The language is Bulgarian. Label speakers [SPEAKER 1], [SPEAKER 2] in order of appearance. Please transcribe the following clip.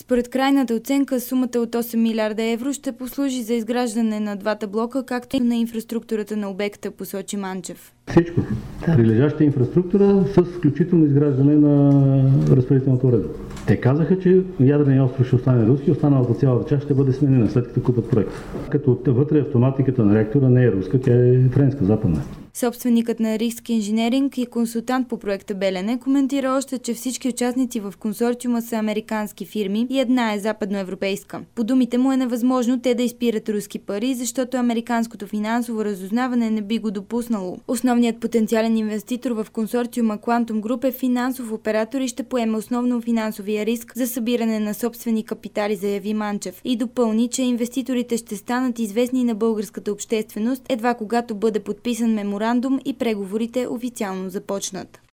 [SPEAKER 1] Според крайната оценка, сумата от 8 милиарда евро ще послужи за изграждане на двата блока, както и на инфраструктурата на обекта, посочи Манчев.
[SPEAKER 2] Всичко. Прилежаща инфраструктура с включително изграждане на разпределителната уредба. Те казаха, че ядреният остров ще остане руски, останалата цялата част ще бъде сменена след като купат проект. Като вътре автоматиката на реактора не е руска, тя е френска, западна.
[SPEAKER 1] Собственикът на Риск инженеринг и консултант по проекта Белене коментира още, че всички участници в консорциума са американски фирми и една е западноевропейска. По думите му е невъзможно те да изпират руски пари, защото американското финансово разузнаване не би го допуснало. Основният потенциален инвеститор в консорциума Quantum Group е финансов оператор и ще поеме основно финансовия риск за събиране на собствени капитали, заяви Манчев. И допълни, че инвеститорите ще станат известни на българската общественост едва когато бъде подписан меморандум и преговорите официално започнат.